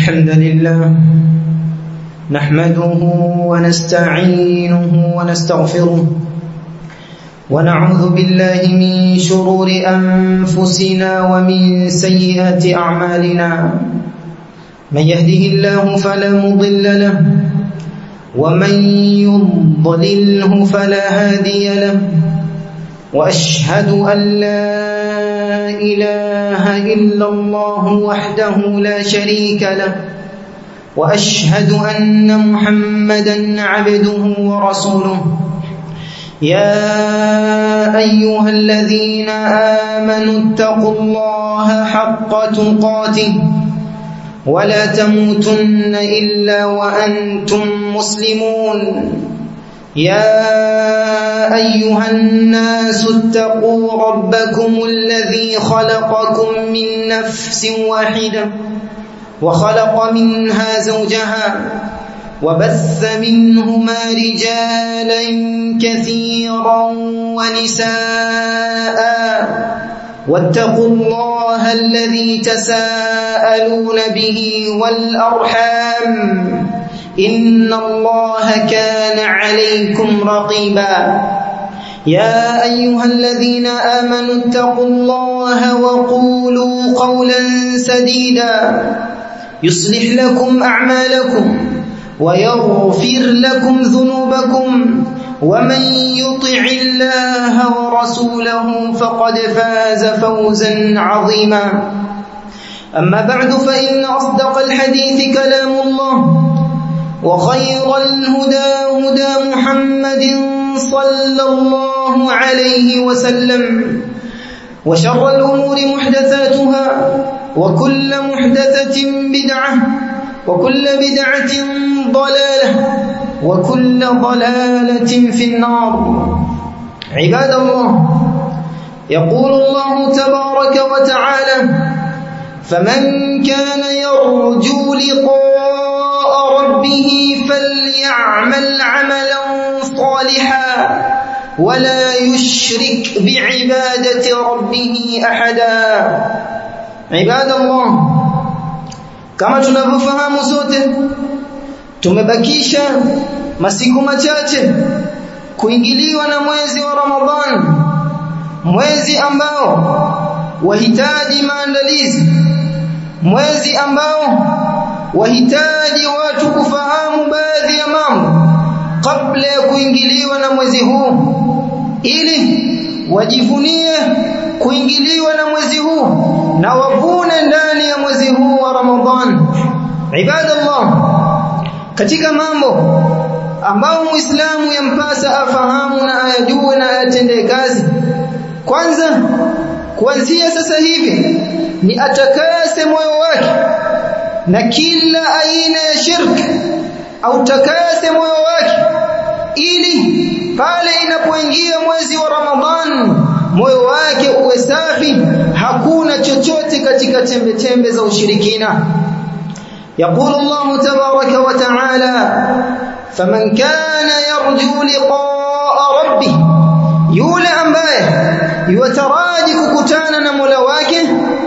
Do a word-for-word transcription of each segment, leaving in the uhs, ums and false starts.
الحمد لله نحمده ونستعينه ونستغفره ونعوذ بالله من شرور أنفسنا ومن سيئات أعمالنا من يهده الله فلا مضل له ومن يضلله فلا هادي له وأشهد أن لا إله إلا الله وحده لا شريك له وأشهد أن محمدا عبده ورسوله يا أيها الذين آمنوا اتقوا الله حق تقاته ولا تموتن إلا وأنتم مسلمون يا أيها الناس اتقوا ربكم الذي خلقكم من نفس واحدة وخلق منها زوجها وبث منهما رجالا كثيرا ونساء واتقوا الله الذي تساءلون به والأرحام إن الله كان عليكم رقيبا يا أيها الذين آمنوا اتقوا الله وقولوا قولا سديدا يصلح لكم أعمالكم ويغفر لكم ذنوبكم ومن يطع الله ورسوله فقد فاز فوزا عظيما أما بعد فإن أصدق الحديث كلام الله وخير الهدى هدى محمد صلى الله عليه وسلم وشر الأمور محدثاتها وكل محدثة بدعة وكل بدعة ضلالة وكل ضلالة في النار عباد الله يقول الله تبارك وتعالى فمن كان يرجو لقاء ربه فليعمل عملا صالحا ولا يشرك بعبادة ربه أحدا عباد الله kama tunavyofahamu sote tumebakisha masiku machache kuingiliwa na mwezi wa Ramadhani, mwezi ambao wahitaji maandalizi, mwezi ambao wahitaji watu kufahamu baadhi ya mambo kabla ya kuingiliwa na mwezi huu ili wajivunie kuingiliwa na mwezi huu na wavune ndani ya mwezi huu wa Ramadhan. Ibadallah, katika mambo ambao Muislamu yampasa afahamu na ayajue na ayatendee kazi, kwanza kuanzia sasa hivi ni atakase moyo wake na kila aina ya shirki, au takase moyo wake ili pale inapoingia mwezi wa Ramadhan moyo wake uwe safi, hakuna chochote katika chembe chembe za ushirikina. يقول الله تبارك وتعالى فمن كان يرجو لقاء ربه yule ambaye yutaraji kukutana na Mola wake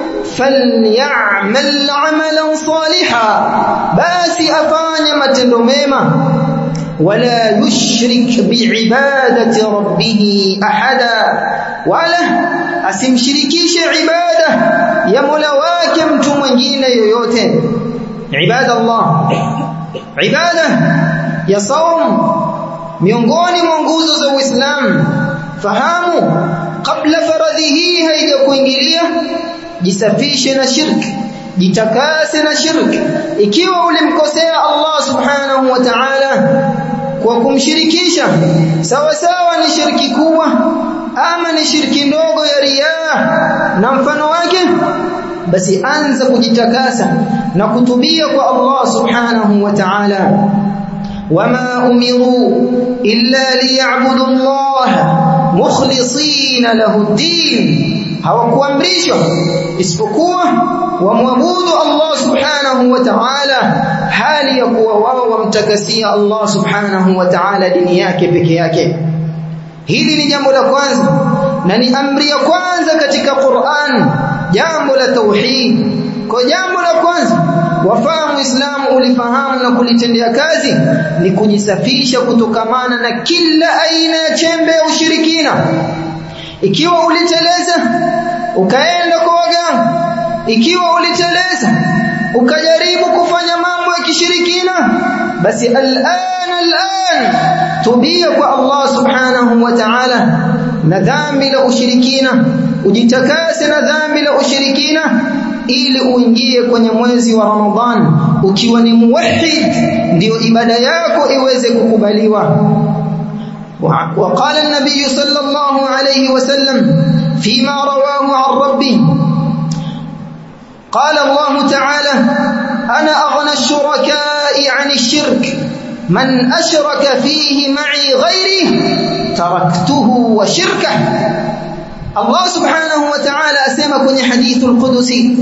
falyamal amalan salihan, basi afanye matendo mema, wala yushrik biibadati rabbih ahada, wala asimshirikishe ibada ya Mola wake mtu mwingine yoyote. Ibadallah, ibada ya saum miongoni mwa nguzo za Uislamu. Fahamu kabla faradhi hii haijakuingilia, jisafishe na shirki, jitakase na shirki. Ikiwa ulimkosea Allah subhanahu wa ta'ala kwa kumshirikisha, sawa sawa ni shirki kubwa ama ni shirki ndogo ya riya na mfano wake, basi anza kujitakasa na kutubia kwa Allah subhanahu wa ta'ala. wama umiru illa liya'budu Allah mukhlisina lahu ad-din, hawakuamrishwa isipokuwa wamwabudu Allah subhanahu wa ta'ala hali ya kuwa wao wamtakasia Allah subhanahu wa ta'ala dini yake peke yake. Hili ni jambo la kwanza na ni amri ya kwanza katika Qur'an, jambo la tauhid. Kwa jambo la kwanza wafahamu muislamu ulifahamu na kulitendea kazi ni kujisafisha kutokamana na kila aina ya chembe ya ushirikina. Ikiwa uliteleza ukaenda kwa waganga, ikiwa uliteleza ukajaribu kufanya mambo ya kishirikina, basi al'an al'an tubia kwa Allah subhanahu wa ta'ala na dhambi la ushirikina, ujitakase na dhambi la ushirikina ili uingie kwenye mwezi wa Ramadhan ukiwa ni muwahhid, ndio ibada yako iweze kukubaliwa. وقال النبي صلى الله عليه وسلم فيما رواه عن ربه قال الله تعالى أنا أغنى الشركاء عن الشرك من أشرك فيه معي غيري تركته وشركه. الله سبحانه وتعالى أسمى كني حديث القدسي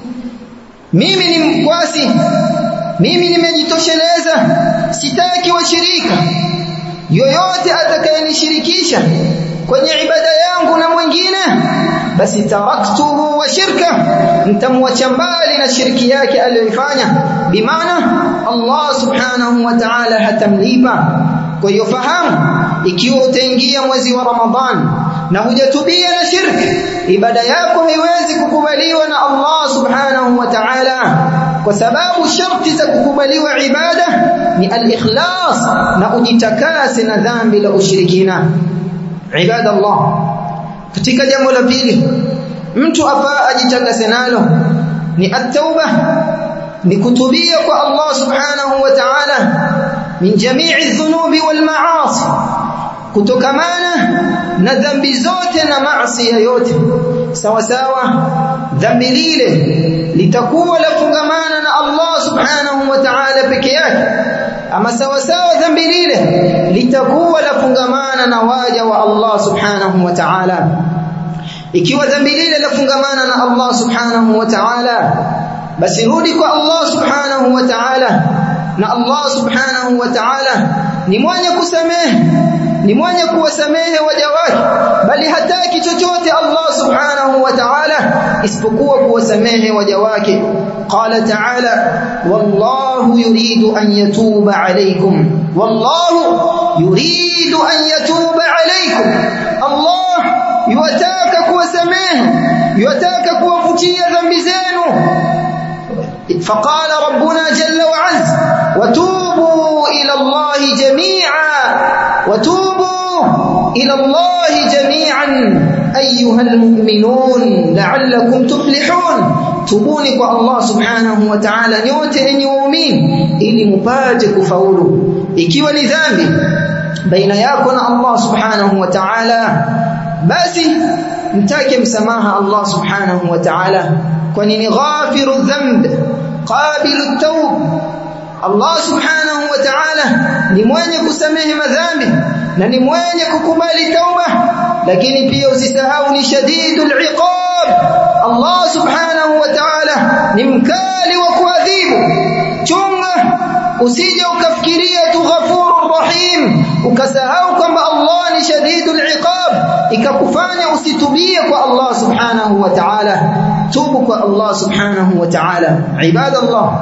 mimi ni mkwasi, mimi nimejitosheleza, sitaki washirika. Yoyote atakayenishirikisha kwenye ibada yangu na mwingine, basi taraktuhu wa shirka, nitamwacha mbali na shirki yake aliyoifanya. Bimaana Allah subhanahu wa ta'ala hatamlipa. Kwa hiyo fahamu, ikiwa utaingia mwezi wa Ramadhan na hujatubia na shirki, ibada yako haiwezi kukubaliwa na Allah subhanahu wa ta'ala, kwa sababu sharti za kukubaliwa ibada ni al-ikhlas na ujitakase na dhambi la ushirikina. Ibadallah, katika jambo la pili mtu afaa ajitakase nalo ni at-tauba, ni kutubia kwa Allah subhanahu wa ta'ala min jami'i dhunubi wal ma'asi, kutokamana na dhambi zote na maasi yote. Sawa sawa dhambi lile litakuwa lafungamana na Allah subhanahu wa ta'ala peke yake, ama sawa sawa dhambi lile litakuwa lafungamana na waja wa Allah subhanahu wa ta'ala. Ikiwa dhambi lile lafungamana na Allah subhanahu wa ta'ala, basi rudi kwa Allah subhanahu wa ta'ala, na Allah subhanahu wa ta'ala ni mwenye kusamehe, ni mwenye kuwasamehe waja wake, bali hataki chochote Allah subhanahu wa ta'ala isipokuwa kuwasamehe waja wake. Qala ta'ala wallahu yuridu an yatuba alaykum, wallahu yuridu an yatuba alaykum. Allah yuwataka kuwasamehe, yuwataka kuwafutia dhambi zenu. فقال ربنا جل وعز وتوبوا إلى الله جميعا وتوبوا إلى الله جميعا أيها المؤمنون لعلكم تفلحون. تubuni kwa Allah subhanahu wa ta'ala nyote enyi waumini ili mpate kufaulu. Ikiwa ni dhambi baina yako na Allah subhanahu wa ta'ala, basi mtake msamaha Allah subhanahu wa ta'ala, kwani ni ghafiru dhanb qabilu at-tawb. Allah subhanahu wa ta'ala ni mwenye kusamehe madhambi na ni mwenye kukubali tauba, lakini pia usisahau ni shadidul iqab. Allah subhanahu wa ta'ala ni mkali wa kuadhibu. Chunga usije ukafikiria tu ghafurur rahim ukasahau kwamba Allah ni shadidul iqab ikakufanya usitubie kwa Allah subhanahu wa ta'ala. Tubu kwa Allah subhanahu wa ta'ala. Ibadallah,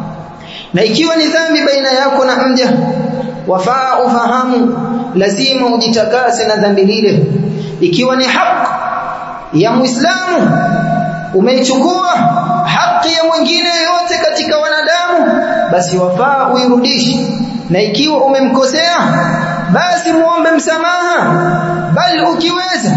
na ikiwa ni dhambi baina yako na mja, wafaa ufahamu lazima ujitakase na dhambi lile. Ikiwa ni haki ya Muislamu umeichukua haki ya mwingine yote katika wanadamu, basi wafaa uirudishe. Na ikiwa umemkosea, basi muombe msamaha, bali ukiweza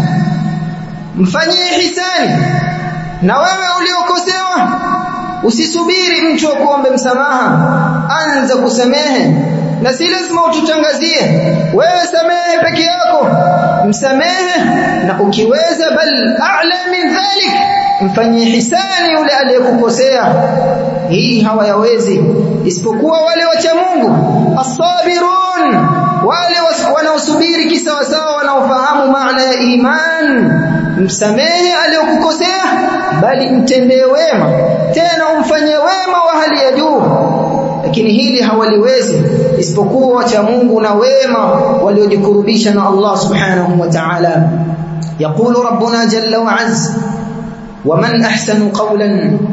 mfanyie hisani. Na wewe uliokosewa usisubiri mtu akuombe msamaha, anza kusamehe. Na si lazima ututangazie, wewe samehe peke yako, msamehe. Na ukiweza bal a'la min dhalik, mfanyie hisani yule aliyekukosea. Hii hawayawezi isipokuwa wale wacha Mungu, as-sabirun, wale wanaosubiri kisawasawa, wanaofahamu maana ya iman. Msamehe aliyokukosea, bali mtendee wema, tena umfanyie wema wa hali ya juu. Lakini hili hawaliwezi isipokuwa wacha Mungu na wema waliojikurubisha na Allah subhanahu wa ta'ala. Yaqulu rabbuna jalla wa azza ومن أحسن قولا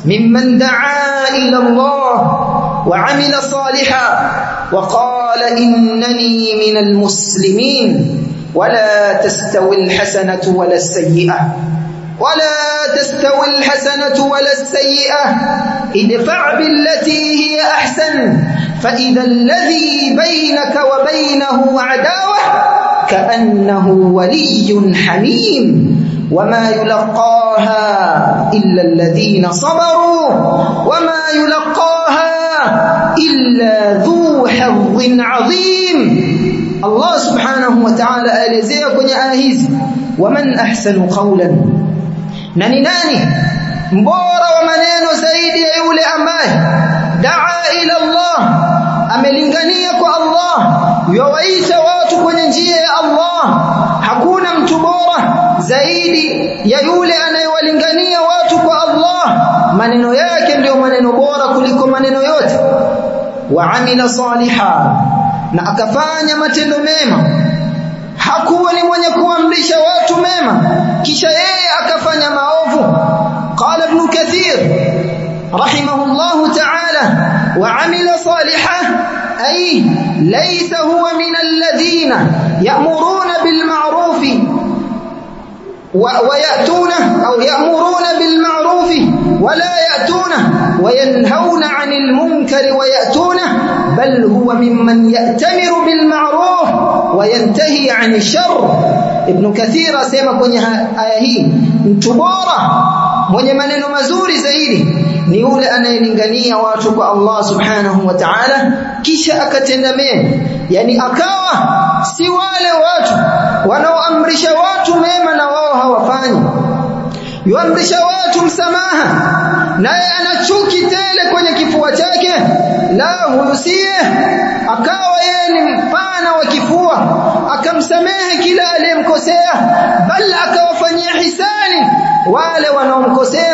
ممن دعا إلى الله وعمل صالحا وقال إنني من المسلمين ولا تستوي الحسنة ولا السيئة ولا تستوي الحسنة ولا السيئة ادفع بالتي هي أحسن فإذا الذي بينك وبينه عداوة كأنه ولي حميم وما يلقاها إلا الذين صبروا وما يلقاها إلا ذو حظ عظيم. الله سبحانه وتعالى ألزيه kwenye aya hizi, waman ahsanu qawlan, nani nani mbora wa maneno zaidi ya yule ambaye daa ila Allah, amelingania kwa Allah, yuwaita watu kwenye njia ya Allah. Hakuna mtu bora zaidi ya yule anayewalingania watu kwa Allah, maneno yake ndio maneno bora kuliko maneno yote. Wa amila saliha, na akafanya matendo mema. Hakuwa ni mwenye kuamrisha watu mema kisha yeye akafanya maovu. Qala Ibn Kathir rahimahullahu ta'ala, wa amila salihan ay laysa huwa min alladhina ya'muruna bil ma'ruf wa ya'tuna aw ya'muruna bil ma'ruf wa la ya'tuna wa yanhauna 'anil munkari wa ya'tuna, bal huwa mimman ya'tamiru bil ma'ruf wa yantahi 'anil sharr. Ibn Kathir asema kwenye aya hii, mtu bora mwenye maneno mazuri zaidi ni yule anayelingania watu kwa Allah subhanahu wa ta'ala kisha akatenda mema. Yani akawa si wale watu wanaoamrisha watu mema na wao hawafanyi, yuamrisha watu msamaha naye ana chuki tele kwenye kifua chake, la hurusie. Akawa yeye ni mpana wa kifua, akamsamehe kila aliyemkosea, bali akawafanyia hisani wale wanaomkosea.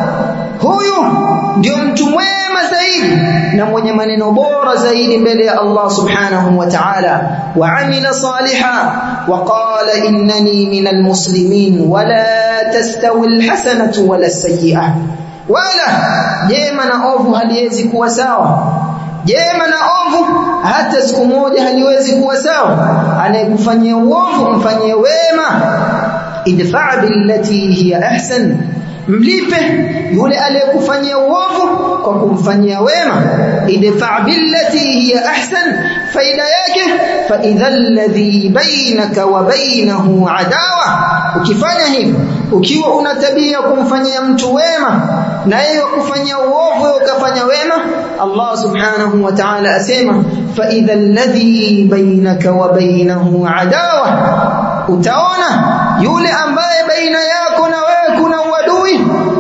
Huyu ndio mtu mwema zaidi na mwenye maneno bora zaidi mbele ya Allah subhanahu wa ta'ala. Wa amila salihan wa qala innani minal muslimin wala tastawi alhasanatu wala sayyi'ah. Wala jema na ovu haliwezi kuwa sawa. Jema na ovu hata siku moja haliwezi kuwa sawa. Anayekufanyia uovu mfanyie wema. Idfa' billati hiya ahsan, mlipe yule aliyekufanyia uovu kwa kumfanyia wema. Idfa' billati hiya ahsan, faida yake fa idha alladhi bainaka wa bainahu adawa. Ukifanya hivyo, ukiwa una tabia kumfanyia mtu wema na yeye kufanyia uovu ukafanya wema, Allah subhanahu wa ta'ala asema fa idha alladhi bainaka wa bainahu adawa, utaona yule ambaye baina yako na wewe kuna uadui,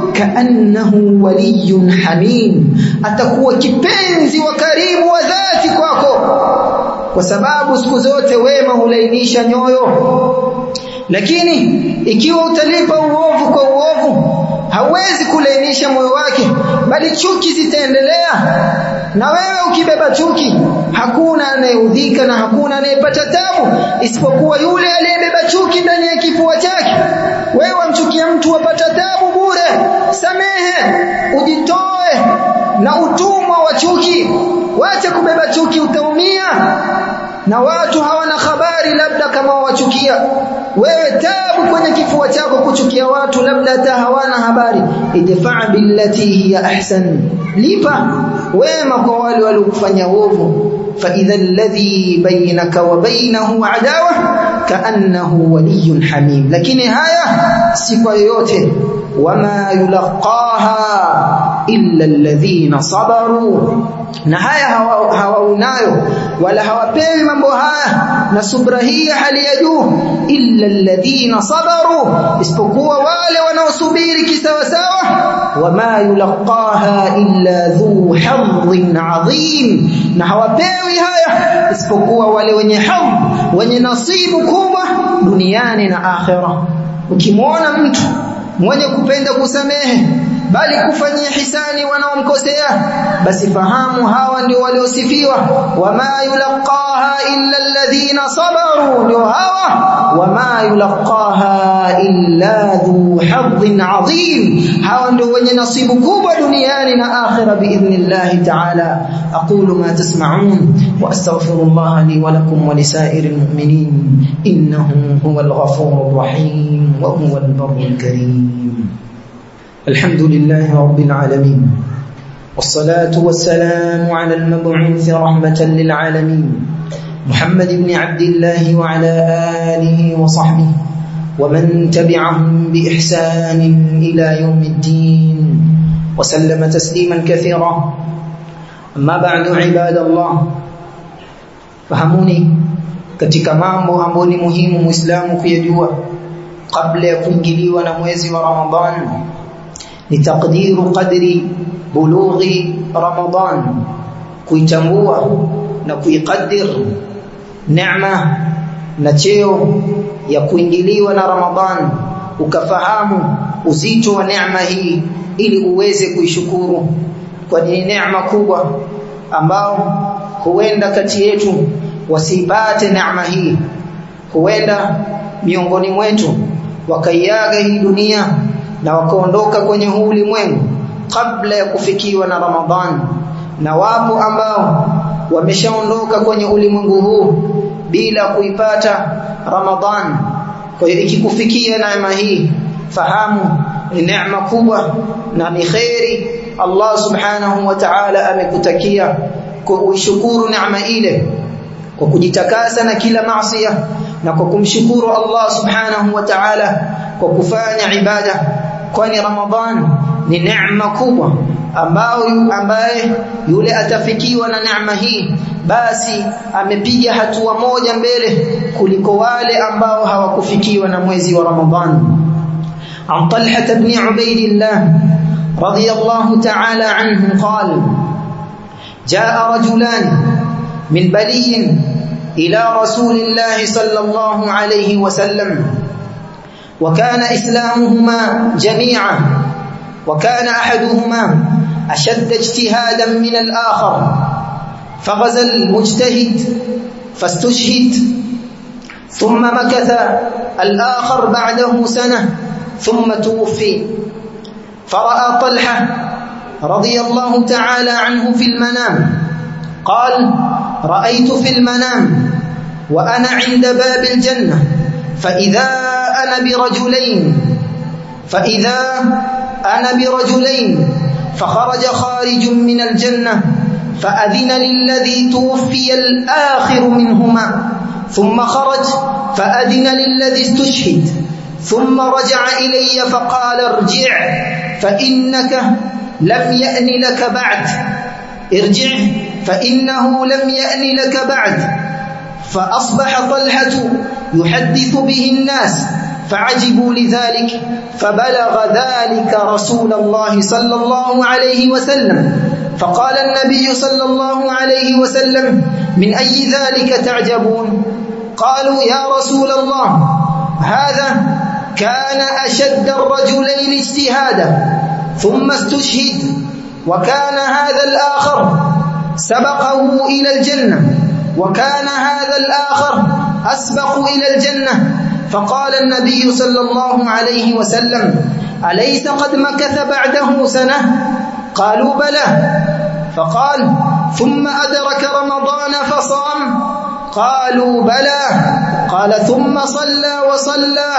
kaannahu waliyyun hamim, atakuwa kipenzi wa karibu wa dhati kwako, kwa sababu siku zote wema hulainisha nyoyo. Lakini ikiwa utalipa uovu kwa uovu, hauwezi kulainisha moyo wake, bali chuki zitaendelea. Na wewe ukibeba chuki, hakuna anayeudhika na hakuna anayepata tabu isipokuwa yule aliyebeba chuki ndani ya kifua chake. Wewe wamchukia mtu wapata tabu bure. Samehe, ujitoe na utumwa wa chuki. Wacha kubeba chuki, utaumia. Na watu hawana habari labda kama wachukia wewe, tabu kwenye kifua chako kuchukia watu labda hata hawana habari. Idfa' billati hiya ahsan, lipa wema kwa wale waliokufanya uovu. Fa idha alladhi bainaka wa bainahu adawa kaannahu waliyyun hamim. Lakini haya si kwa yote. Wama yulaqaha illa alladhina sabaru, na haya hawaunayo hawa wala hawapewi mambo haya na subra hii hali ya juu, illa alladhina sabaru, isipokuwa wale wanaosubiri kisawasawa. Wama yulaqaha illa dhu hadhin adhim, na hawapewi haya isipokuwa wale wenye hadhi, wenye nasibu kubwa duniani na akhera. Ukimwona mtu mwenye kupenda kusamehe, bali kufanyia hisani wanaomkosea, basi fahamu hawa ndio waliosifiwa. Wama yulqaha illa alladhina sabaru, ndio hawa. Wama yulqaha illa dhu hadhin adhim, hawa ndio wenye nasibu kubwa duniani na akhira biidhnillah ta'ala. aqulu ma tasma'un wa astaghfirullah li wa lakum wa lisairil mu'minin innahu huwal ghafurur rahim wa huwal barrul karim. alhamdulillahi rabbil alamin wassalatu wassalamu ala al-mab'uuth rahmatan lil alamin محمد بن عبد الله وعلى آله وصحبه ومن تبعهم بإحسان إلى يوم الدين وسلم تسليما كثيرا. أما بعد عباد الله, fahamuni katika mambo ambayo ni muhimu muislamu kuyajua kabla ya kuingiliwa na mwezi wa Ramadhan ni taqdiru qadri bulughi Ramadhan, kuitambua na kuiqaddir neema na cheo ya kuingiliwa na Ramadhan, ukafahamu uzito wa neema hii ili uweze kuishukuru, kwa ni neema kubwa ambao huenda kati yetu wasipate neema hii. Huenda miongoni mwetu wakaiaga hii dunia na wakaondoka kwenye huu ulimwengu kabla ya kufikiwa na Ramadhan, na wapo ambao wameshaondoka kwenye ulimwengu huu bila kuipata Ramadhan. Kwa hiyo ikikufikia neema hii, fahamu ni neema kubwa na ni khairi Allah subhanahu wa ta'ala amekutakia kuishukuru neema ile kwa kujitakasa na kila maasi na kwa kumshukuru Allah subhanahu wa ta'ala kwa kufanya ibada, kwani Ramadhan ni neema kubwa ambao ambaye yule atafikiwa na neema hii basi amepiga hatua moja mbele kuliko wale ambao hawakufikiwa na mwezi wa Ramadhan. An Talha ibn Ubaydillah radiyallahu ta'ala anhu qala jaa rajulan min baliyin ila rasulillah sallallahu alayhi wa sallam wa kana islamuhuma jami'an wa kana ahaduhuma أشد اجتهادا من الآخر فغزا المجتهد فاستشهد ثم مكث الآخر بعده سنة ثم توفي. فرأى طلحة رضي الله تعالى عنه في المنام قال رأيت في المنام وأنا عند باب الجنة فإذا أنا برجلين فإذا أنا برجلين فخرج خارج من الجنة فأذن للذي توفي الآخر منهما ثم خرج فأذن للذي استشهد ثم رجع إلي فقال ارجع فإنك لم يأن لك بعد ارجع فإنه لم يأن لك بعد. فأصبح طلحة يحدث به الناس فعجبوا لذلك فبلغ ذلك رسول الله صلى الله عليه وسلم فقال النبي صلى الله عليه وسلم من أي ذلك تعجبون؟ قالوا يا رسول الله هذا كان أشد الرجلين اجتهادا ثم استشهد وكان هذا الآخر سبقه إلى الجنة وكان هذا الآخر أسبق إلى الجنة. فقال النبي صلى الله عليه وسلم أليس قد مكث بعده سنة؟ قالوا بلى. فقال ثم أدرك رمضان فصام؟ قالوا بلى. قال ثم صلى وصلى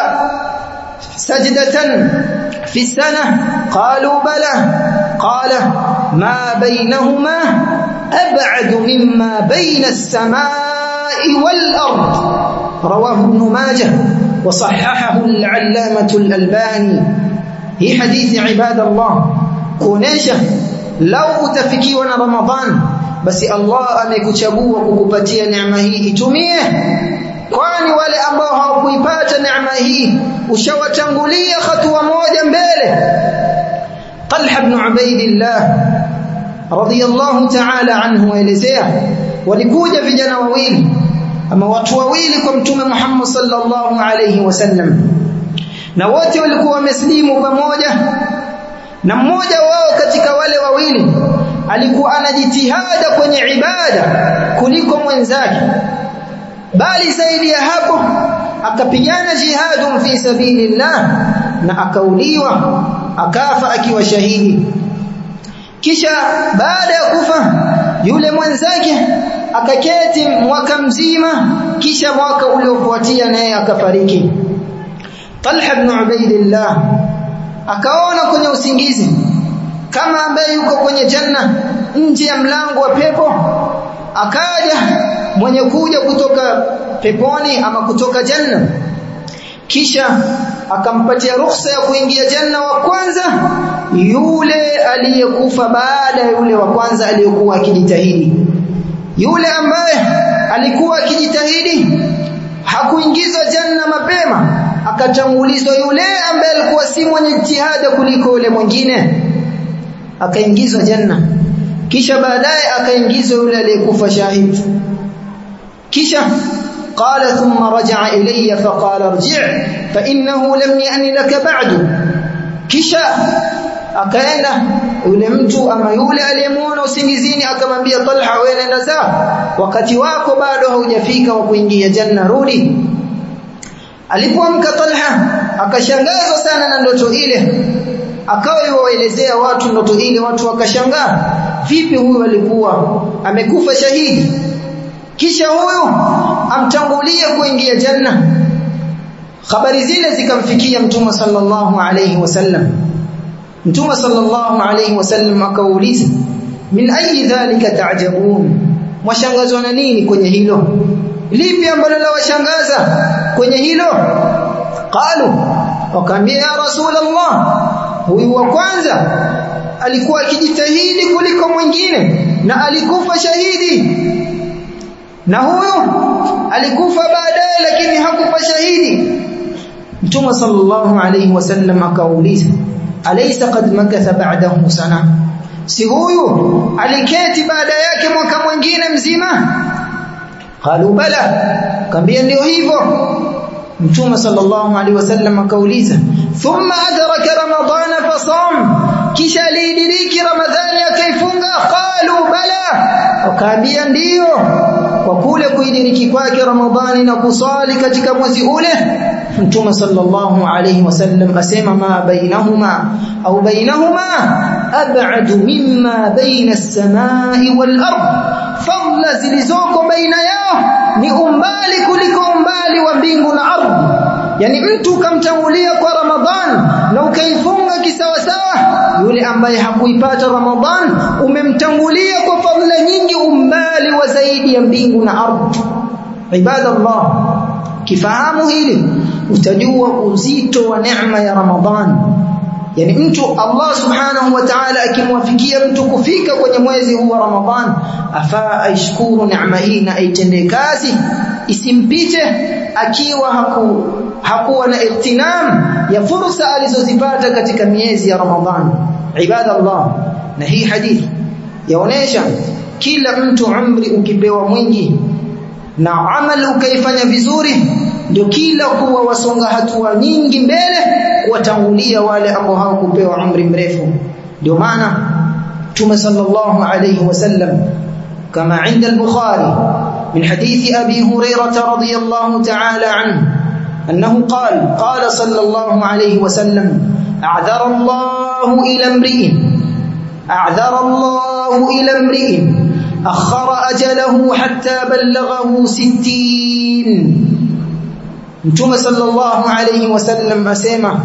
سجدة في السنة؟ قالوا بلى. قال ما بينهما أبعد مما بين السماء والأرض. رواه ابن ماجه وصححه العلامة الألباني. هي حديث عباد الله kuonesha lau utafikiwa na Ramadhan basi Allah amekuchagua kukupatia neema hii, itumie, kwani wale ambao hawakuipata neema hii ushawatangulia hatua moja mbele. Talha ibn Ubaydillah radiyallahu ta'ala anhu aelezea walikuja vijana wawili ama watu wawili kwa Mtume Muhammad sallallahu alayhi wasallam, na wote walikuwa wameslimu pamoja na mmoja wao katika wale wawili alikuwa anajitihada kwenye ibada kuliko mwenzake, bali zaidi ya hapo akapigana jihadun fi sabilillah na akauliwa akafa akiwa shahidi. Kisha baada ya kufa yule mwenzake akaketi mwaka mzima, kisha mwaka uliofuatia naye akafariki. Talha ibn Ubaidillah akaona kwenye usingizi kama ambaye yuko kwenye janna nje ya mlango wa pepo. Akaja mwenye kuja kutoka peponi ama kutoka janna, kisha akampatia ruhusa ya kuingia janna wa kwanza yule aliyekufa baada ya yule wa kwanza aliyokuwa akijitahidi. Yule ambaye alikuwa akijitahidi hakuingizwa janna mapema, akatangulizwa yule ambaye alikuwa si mwenye jitihada kuliko yule mwingine, akaingizwa janna. Kisha baadaye akaingizwa yule aliyekufa shahidi. Kisha qala thumma raja'a ilayya faqala irji' fa innahu lam ya'ni laka ba'du. Kisha akaenda yule mtu ama yule aliyemuona usingizini akamwambia Talha, wewe nenda zako, wakati wako bado haujafika wa kuingia janna, rudi. Alipoamka Talha akashangazwa sana na ndoto ile, akawa yuwaelezea watu ndoto ile, watu wakashangaa, vipi huyu alikuwa amekufa shahidi kisha huyu amtangulia kuingia janna? Habari zile zikamfikia Mtume sallallahu alayhi wasallam. Mtume sallallahu alayhi wasallam akauliza, min ayi dhalika ta'jabun, mwashangazwa na nini kwenye hilo? Lipi ambalo la washangaza kwenye hilo? Qalu, wakamwambia ya Rasulullah, huyu wa kwanza alikuwa akijitahidi kuliko mwingine na alikufa shahidi, na huyu alikufa baadaye lakini hakufa shahidi. Mtume sallallahu alayhi wasallam akauliza, alaysa qad makatha ba'dahu sana, si huyu aliketi baada yake mwaka mwingine mzima? Qalu bala, kambia ndio hivyo. Mtume sallallahu alayhi wasallam akauliza, thumma adraka ramadhana fasam, kisha alidiriki ramadhani akaifunga? Qalu bala, wakambia ndio, kwa kule kuidiriki kwake ramadhani na kusali katika mwezi ule. Mtume sallallahu alayhi wasallam asema, ma bainahuma au bainahuma ab'adu mimma baina as-samai wal ard, fadla zilizoko baina yao ni umbali kuliko umbali wa mbingu na ardhi. Yani mtu ukamtangulia kwa Ramadhan na ukaifunga kisawasawa, yule ambaye hakuipata Ramadhan umemtangulia kwa fadhila nyingi, umbali wa zaidi ya mbingu na ardhi. Ibadallah, kifahamu hili utajua uzito wa neema ya Ramadhan. Yani mtu Allah subhanahu wa ta'ala akimwafikia mtu kufika kwenye mwezi huu wa Ramadhan, afaa aishukuru neema hii na aitendee kazi, isimpite akiwa haku hakuwa na ihtinam ya fursa alizozipata katika miezi ya Ramadhan. Ibadallah, na hii hadithi yaonesha kila mtu umri ukipewa mwingi na amali ukaifanya vizuri, ndio kila kuwa wasonga hatua nyingi mbele kuwatangulia wale ambao hawakupewa umri mrefu. Ndio maana Mtume sallallahu alayhi wasallam kama inda al-Bukhari min hadithi Abi Hurairah radhiyallahu ta'ala anhu annahu qala qala sallallahu alayhi wasallam, a'dhara Allahu ila imri'in a'dhara Allahu ila imri'in akhara ajalahu hatta ballaghahu sittin. Mtume sallallahu alayhi wasallam asema,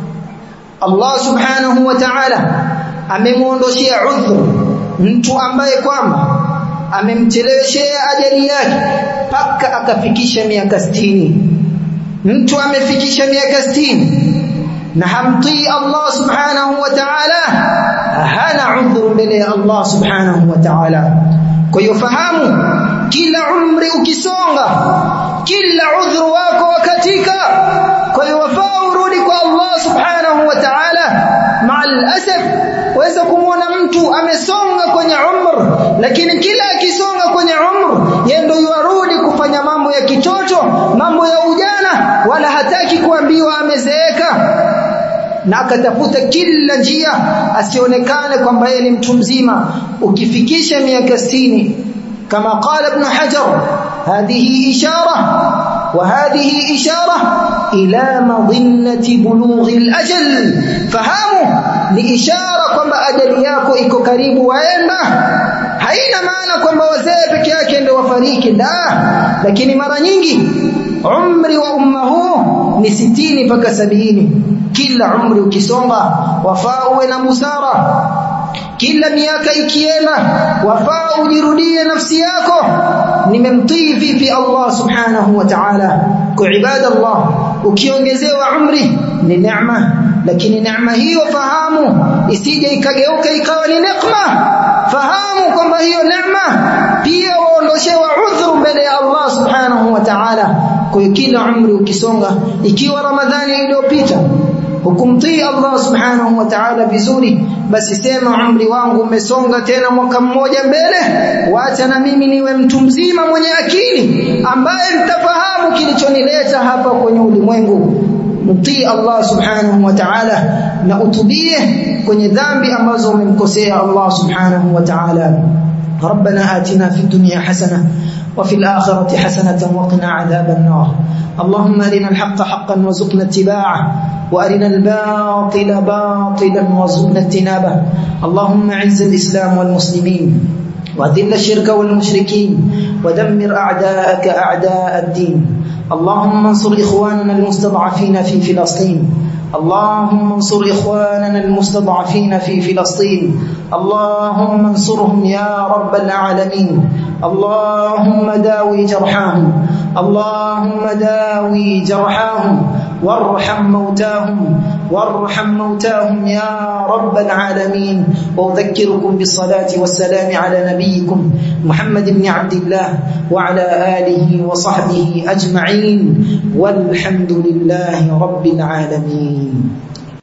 Allah subhanahu wa ta'ala amemuondoshia udhur mtu ambaye kwamba amemcheleweshea ajali yake paka akafikisha miaka sitini. Mtu amefikisha miaka sitini na hamtii Allah subhanahu wa ta'ala, hana udhur mbele ya Allah subhanahu wa ta'ala. Kwa hiyo fahamu, kila umri ukisonga, kila udhuru wako wakatika. Kwa hiyo wafaa urudi kwa Allah subhanahu wa ta'ala. Ma'al asaf, waweza kumuona mtu amesonga kwenye umri, lakini kila akisonga kwenye umri yeye ndio yarudi kufanya mambo ya kitoto, mambo ya ujana, wala hataki kuambiwa amezeeka. na akatafuta kila njia asionekane kwamba yeye ni mtu mzima. Ukifikisha miaka sitini kama qala ibn Hajar, hadhihi ishara wa hadhihi ishara ila madhinnati bulughi al-ajal. Fahamu ni ishara kwamba ajali yako iko karibu waenda. Haina maana kwamba wazee peke yake ndio wafariki, la, lakini mara nyingi umri wa umma huu ni sitini mpaka sabini. Kila umri ukisonga wafaa uwe na busara. Kila miaka ikienda wafaa ujirudie nafsi yako, nimemtii vipi Allah subhanahu wa ta'ala. Kwa ibadallah, ukiongezewa umri ni neema, lakini neema hiyo fahamu isije ikageuka ikawa ni neema. Fahamu kwamba hiyo neema pia waondoshewa udhuru mbele ya Allah subhanahu wa ta'ala. Kwa kila umri ukisonga, ikiwa Ramadhani iliyopita hukumtii Allah subhanahu wa ta'ala vizuri, basi sema umri wangu umesonga tena mwaka mmoja mbele, wacha na mimi niwe mtu mzima mwenye akili ambaye mtafahamu kilichonileta hapa kwenye ulimwengu. Mtii Allah subhanahu wa ta'ala na utubie kwenye dhambi ambazo umemkosea Allah subhanahu wa ta'ala. ربنا آتنا في الدنيا حسنة وفي الآخرة حسنة وقنا عذاب النار. اللهم أرنا الحق حقا وارزقنا اتباعه، وأرنا الباطل باطلا وارزقنا اجتنابه. اللهم أعز الإسلام والمسلمين وأذل الشرك والمشركين ودمر أعداءك أعداء الدين. اللهم انصر إخواننا المستضعفين في فلسطين. اللهم انصر إخواننا المستضعفين في فلسطين. اللهم انصرهم يا رب العالمين. اللهم داوي جرحاهم، اللهم داوي جرحاهم وارحم موتاهم وارحم موتاهم يا رب العالمين. وأذكركم بالصلاة والسلام على نبيكم محمد بن عبد الله وعلى آله وصحبه أجمعين، والحمد لله رب العالمين.